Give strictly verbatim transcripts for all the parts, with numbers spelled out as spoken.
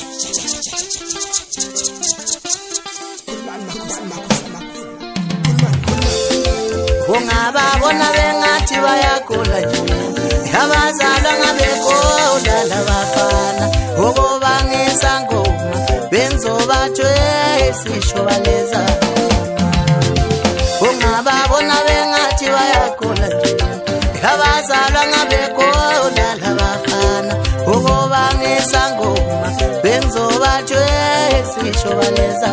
Ungababona bengathi bayagula nje abazalwa ngabekhola labafana ukubangisa ngoma benzobathwe isisho baleza. Ungababona bengathi bayagula nje abazalwa ngabekhola labafana ukubangisa ngoma benzobathwe isisho baleza.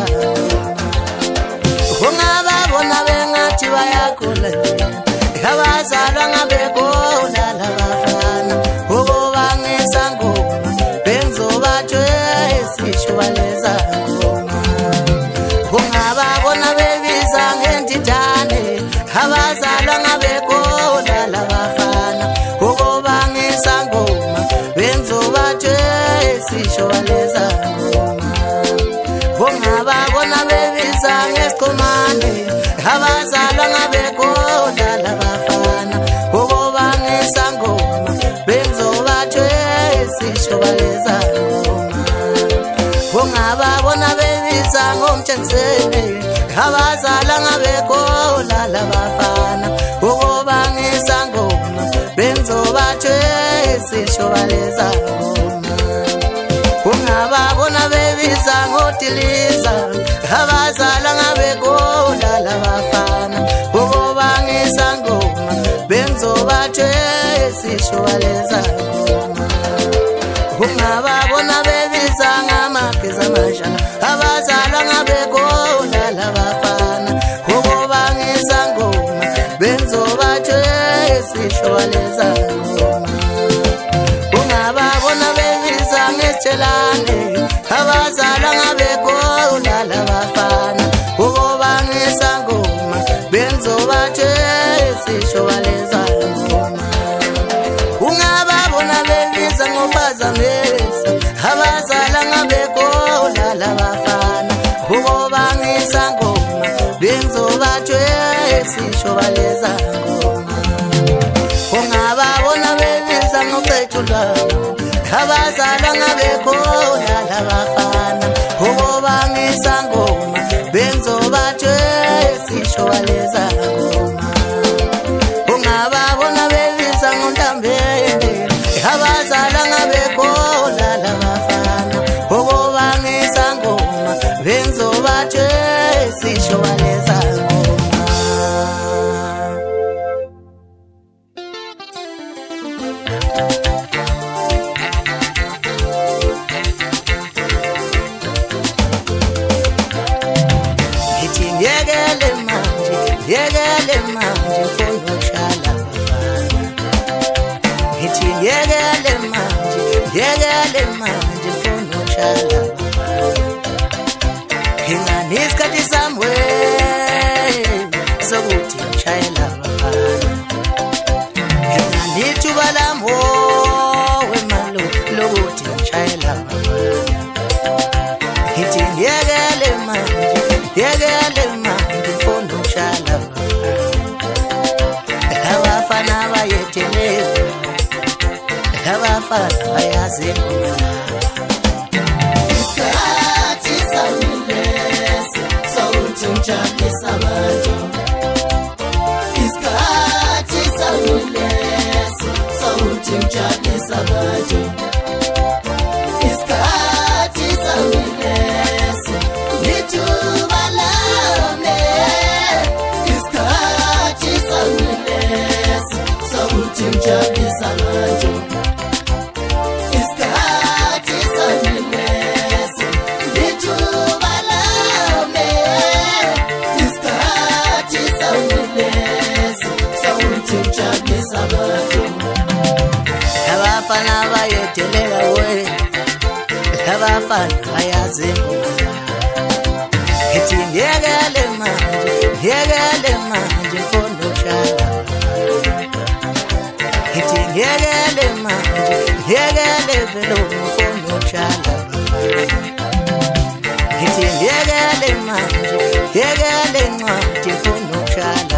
Ungababona bengathi bayagula nje abazalwa ngabekhola labafana ukubangisa ngoma benzobathwe isisho baleza ngoma. Ungababona bebiza ngendidane abazalwa ngabekhola labafana ukubangisa ngoma benzobathwe isisho baleza ngoma. Ungababona bebiza ngesiqhumane abazalwa ngabekhola labafana ukubangisa ngoma benzobathwe isisho baleza ngoma. Ungababona bebiza ngomtshenzeni abazalwa ngabekhola labafana ukubangisa ngoma benzobathwe isisho baleza ngoma. Ungababona bebiza ngodiliza abazalwa ngabekhola labafana ukubangisa ngoma benzobathwe isisho baleza ngoma. Ungababona bebiza ngamageza amasha abazalwa ngabekhola labafana ukubangisa ngoma benzobathwe isisho baleza ngoma. Ungababona bebiza ngesitshelane abazalwa ngabekhola labafana ukubangisa ngoma benzobathwe isisho baleza ngoma. Ungababona bebiza ngobazamisa abazalwa ngabekhola labafana ukubangisa ngoma benzobathwe isisho baleza ngoma. Ungababona bebiza ngocetshula abazalwa ngabekhola labafana ukubangisa ngoma benzobathwe isisho baleza ngoma. Ungababona bebiza ngontambende abazalwa ngabekhola labafana ukubangisa ngoma benzobathwe isisho baleza ngoma. Yekele manje, yekele manje mfuna ukushala abafana. Ngithi yekele manje, yekele manje mfuna ukushala abafana. Ingani isikhathi sami we sokuthi ngishayela abafana. Ingani ithuba lami wemalo lokuthi ngishayela abafana. Ngithi yekele manje, yekele manje mfuna ukushala abafana bayeteleza abafana bayazi ngoma. Isikhathi sawulesi sawuthi ngijabulisa abantu. Isikhathi sawulesi sawuthi ngijabulisa abantu. Isikhathi sawulesi lithuba lami. Isikhathi sawulesi sawuthi ngijabulisa abantu. Isikhathi sawulesi lithuba lami. Isikhathi sawulesi sawuthi ngijabulisa abantu. Abafana bayedelela we abafana bayazi ngoma. Ngithi yekele manje, yekele manje mfuna ukushala. Ngithi yekele manje, yekele vele mfuna ukushala. Ngithi yekele manje, yekele ncwadi mfuna ukushala.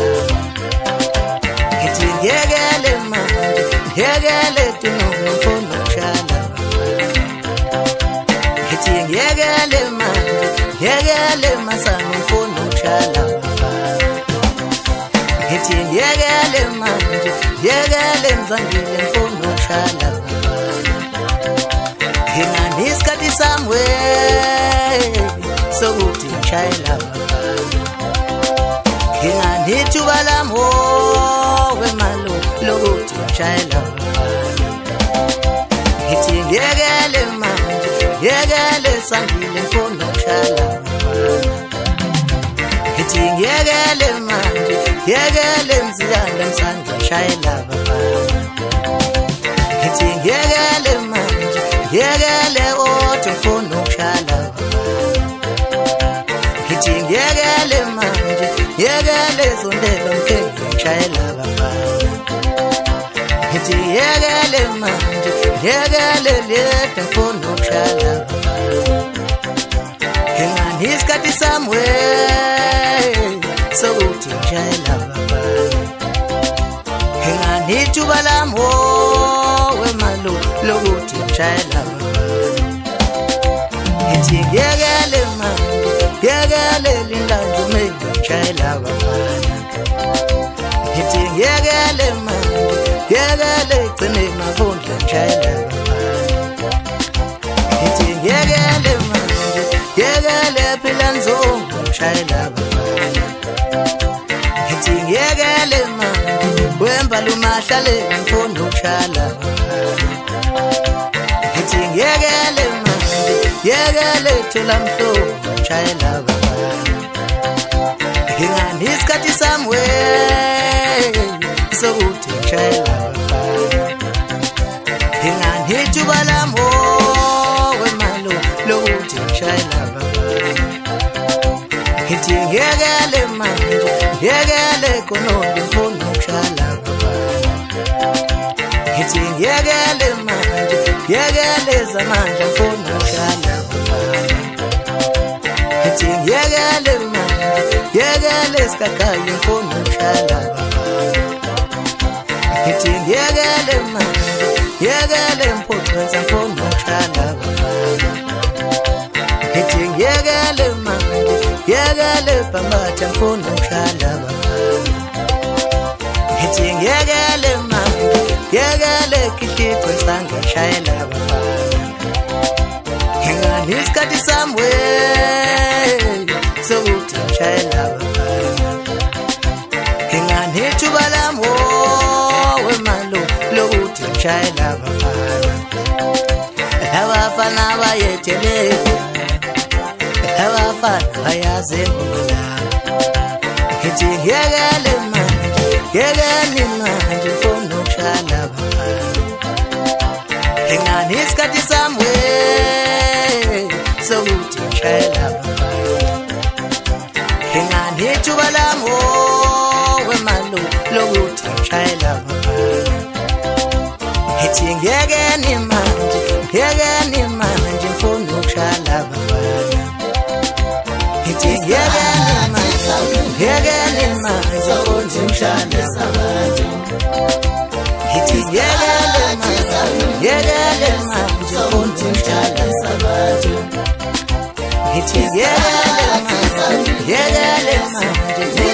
Ngithi yekele manje, yekele tuno mfuna ukushala. ngithi ngiyekele manje ngiyekele masami ngifuna ukushala abafana ngithi ngiyekele manje ngiyekele mzangile ngifuna ukushala abafana ngingani isikhathi sami we sokuthi ngishayela abafana ngingani ithuba lami wemalo lokuthi ngishayela abafana ngithi ngiyekele manje ngiyekele sandile ngifuna ukushala abafana ngithi ngiyekele manje ngiyekele mziyane ngisanda ngishayela abafana ngithi ngiyekele manje ngiyekele othi ngifuna ukushala abafana ngithi ngiyekele manje ngiyekele zondela mthengi ngishayela abafana ngithi ngiyekele manje ngiyekele leta ngifuna ukushala abafana ngingani isikhathi sami we sokuthi ngishayela abafana ngingani ithuba lami wemalo lokuthi ngishayela abafana ngithi ngiyekele manje ngiyekele lindanjo mengi ngishayela abafana ngithi ngiyekele manje ngiyekele gcine mavundla ngishayela abafana ngithi ngiyekele manje ngiyekele phela nzongo ngishayela abafana ngithi ngiyekele manje wembala umahlale ngifuna ukushala abafana ngithi ngiyekele manje ngiyekele thola mhlobo ngishayela abafana ngingani isikhathi sami we sokuthi ngishayela abafana ngingani ithuba lami wemalo lokuthi ngishayela abafana ngithi ngiyekele manje ngiyekele konondi ngifuna ukushala abafana ngithi ngiyekele manje ngiyekele zamandla ngifuna ukushala abafana ngithi ngiyekele manje ngiyekele isikakayo ngifuna ukushala abafana ngithi ngiyekele manje ngiyekele mphoqeza ngifuna ukushala abafana ngithi ngiyekele manje ngiyekele bhambatha ngifuna ukushala abafana ngithi ngiyekele manje ngiyekele khihliqwe sange ngishayela abafana ngingani isikhathi sami we sokuthi ngishayela abafana ngingani ithuba lami wemalo lokuthi ngishayela abafana abafana bayetheleza abafana bayazi ngomla ngithi ngiyekele manje ngiyekele manje ngifuna ukushala abafana ngingani isikhathi sami we sokuthi ngishayela abafana ngingani ithuba lami wemalo lokuthi ngishayela abafana ngithi ngiyekele manje ngiyekele manje ngifuna ukushala abafana ngithi ngiyekele manje ngiyekele manje ngifuna ukushala abantu ngithi ngiyekele manje ngiyekele manje ngifuna ukushala abantu ngithi ngiyekele manje ngiyekele manje